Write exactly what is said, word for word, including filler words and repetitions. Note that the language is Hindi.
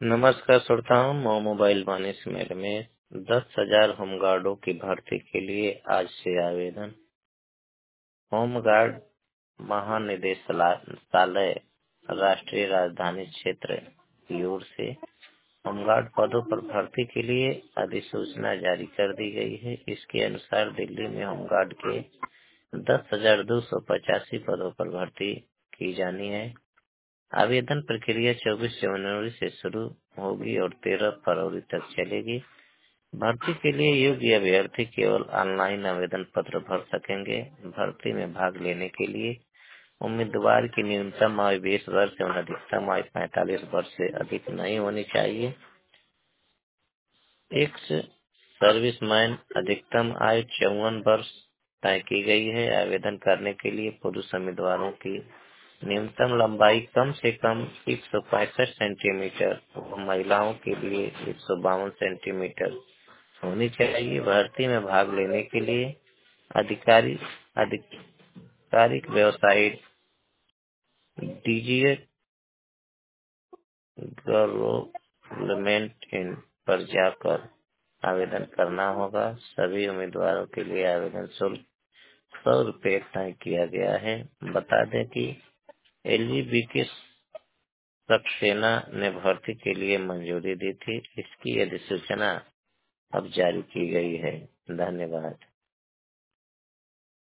नमस्कार श्रोताओं, मैं मोबाइल वाणी से मेरे में दस हजार होमगार्डों की भर्ती के लिए आज से आवेदन। होमगार्ड महानिदेशालय राष्ट्रीय राजधानी क्षेत्र की ओर से होमगार्ड पदों पर भर्ती के लिए अधिसूचना जारी कर दी गई है। इसके अनुसार दिल्ली में होमगार्ड के दस हजार दो सौ पचासी पदों पर भर्ती की जानी है। आवेदन प्रक्रिया चौबीस जनवरी से शुरू होगी और तेरह फरवरी तक चलेगी। भर्ती के लिए योग्य अभ्यर्थी केवल ऑनलाइन आवेदन पत्र भर सकेंगे। भर्ती में भाग लेने के लिए उम्मीदवार की न्यूनतम आयु बीस वर्ष एवं अधिकतम आयु पैंतालीस वर्ष से अधिक नहीं होनी चाहिए। एक्स सर्विसमैन अधिकतम आयु चौवन वर्ष तय की गई है। आवेदन करने के लिए पुरुष उम्मीदवारों की न्यूनतम लंबाई कम से कम एक सौ पैंसठ सेंटीमीटर और महिलाओं के लिए एक सौ बावन सेंटीमीटर होनी चाहिए। भर्ती में भाग लेने के लिए अधिकारी आधिकारिक वेबसाइट डीजीए गवर्नमेंट इन पर जाकर आवेदन करना होगा। सभी उम्मीदवारों के लिए आवेदन शुल्क सौ रुपये तय किया गया है। बता दें कि एलजीबी के सक्सेना ने भर्ती के लिए मंजूरी दी थी। इसकी अधिसूचना अब जारी की गई है। धन्यवाद।